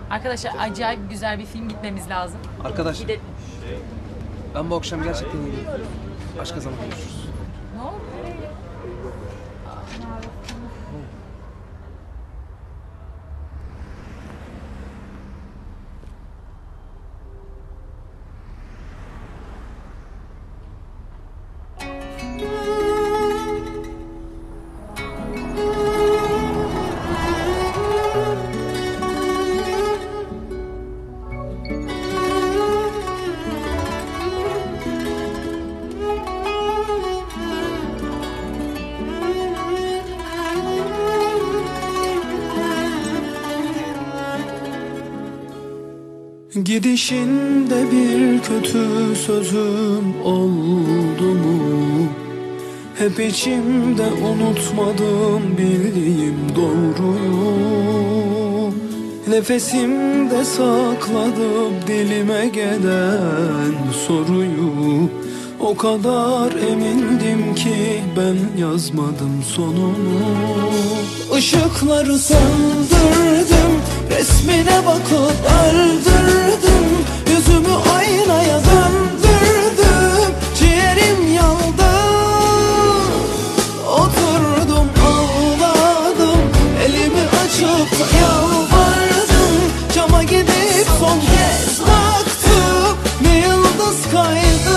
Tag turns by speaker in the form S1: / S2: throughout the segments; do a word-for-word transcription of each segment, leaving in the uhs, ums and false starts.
S1: Arkadaşlar acayip güzel bir film, gitmemiz lazım.
S2: Arkadaş,
S1: Gidelim.
S2: ben bu akşam gerçekten iyiyim. Başka zaman görüşürüz.
S1: Ne oldu?
S3: Gidişinde bir kötü sözüm oldu mu? Hep içimde unutmadım bildiğim doğruyu. Nefesimde sakladım dilime gelen soruyu. O kadar emindim ki ben yazmadım sonunu. Işıkları söndürdüm, resmine bakıp öldürdüm. Yüzümü aynaya döndürdüm, ciğerim yandı. Oturdum ağladım, elimi açıp yalvardım. Cama gidip son kez baktım, bir yıldız kaydı.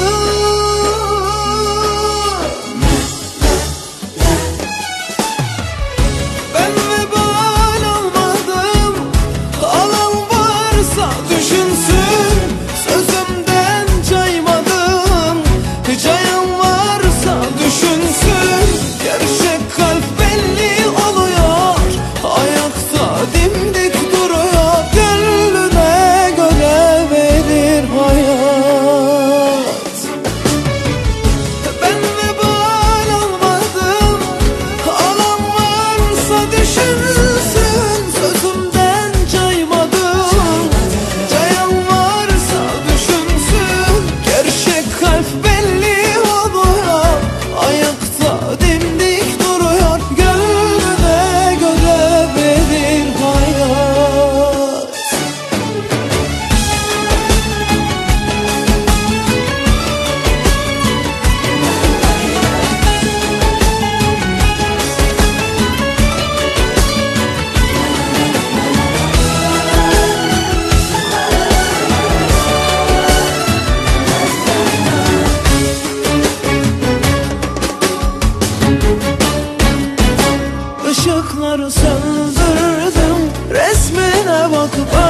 S3: Ben vebal olmadım, alan varsa düşünsün. Sözümden caymadım, cayan varsa düşünsün. Gerçek kalp belli oluyor, ayakta dimdik duruyor. Gönlüne göre verir hayat. Ben vebal olmadım, alan varsa düşünsün. Sözümden caymadım, cayan varsa düşünsün. Gerçek kalp belli oluyor, ayakta dimdik duruyor. Gönlüne göre verir hayat. Işıkları söndürdüm, resmine bakıp